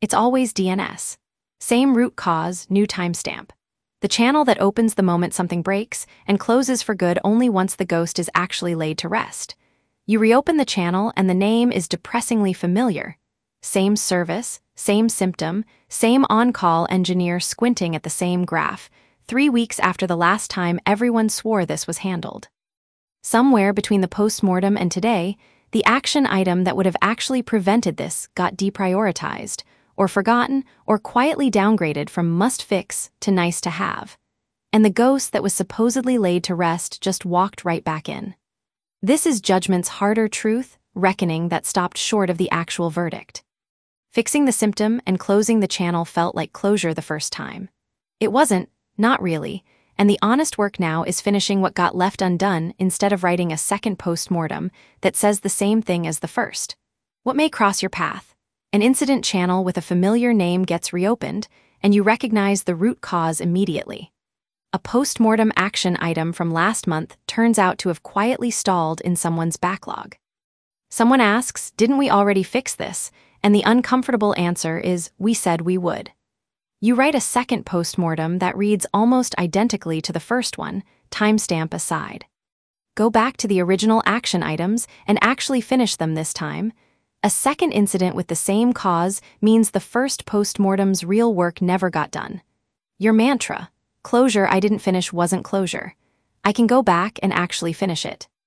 It's always DNS. Same root cause, new timestamp. The channel that opens the moment something breaks and closes for good only once the ghost is actually laid to rest. You reopen the channel and the name is depressingly familiar. Same service, same symptom, same on-call engineer squinting at the same graph, 3 weeks after the last time everyone swore this was handled. Somewhere between the post-mortem and today, the action item that would have actually prevented this got deprioritized, or forgotten, or quietly downgraded from must-fix to nice-to-have. And the ghost that was supposedly laid to rest just walked right back in. This is judgment's harder truth, reckoning that stopped short of the actual verdict. Fixing the symptom and closing the channel felt like closure the first time. It wasn't, not really, and the honest work now is finishing what got left undone instead of writing a second post-mortem that says the same thing as the first. What may cross your path? An incident channel with a familiar name gets reopened, and you recognize the root cause immediately. A post-mortem action item from last month turns out to have quietly stalled in someone's backlog. Someone asks, "Didn't we already fix this?" And the uncomfortable answer is, "We said we would." You write a second post-mortem that reads almost identically to the first one, timestamp aside. Go back to the original action items and actually finish them this time. A second incident with the same cause means the first post-mortem's real work never got done. Your mantra, "Closure I didn't finish wasn't closure. I can go back and actually finish it."